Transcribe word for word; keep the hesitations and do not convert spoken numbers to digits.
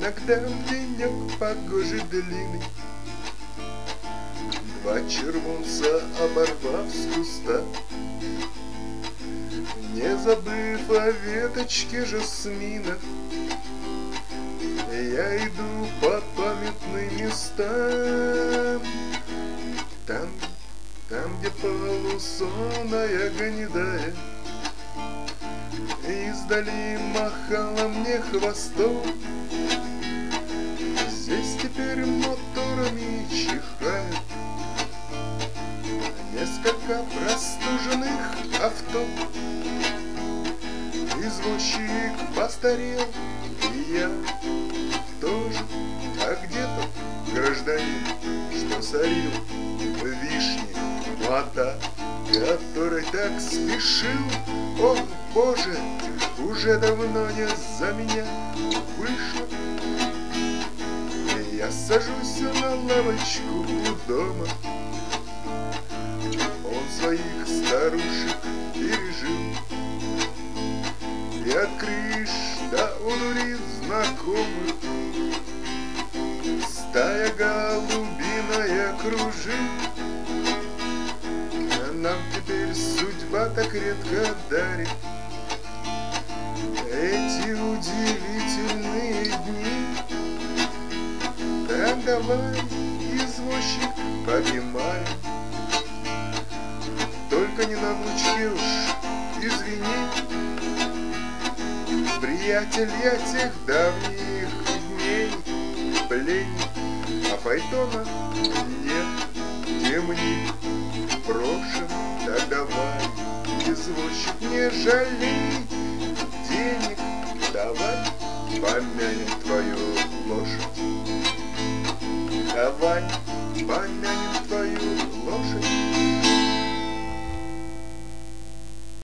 Иногда в денек погожий длинный два червонца, оборвав с куста, не забыв о веточке жасмина, я иду по памятным местам. Там, там, где полусонная гнедая издали махала мне хвостом, здесь теперь моторами чихают несколько простуженных авто. Извозчик постарел, и я тоже, а где-то гражданин, что сорил вишни, мота, который так спешил. О, Боже, уже давно не за меня вышло. Я сажусь на лавочку у дома, он своих старушек пережил, и от крыш до удурит знакомых стая голубиная кружит. А нам теперь судьба так редко дарит эти удивительные дни. Так давай, извозчик, поднимай, только не на облучке уж, извини. Приятель я тех давних дней, пленник, а фаэтона нет, темник брошен. Так давай, извозчик, не жалей денег, давай помянем твою лошадь. Давай помянем твою лошадь.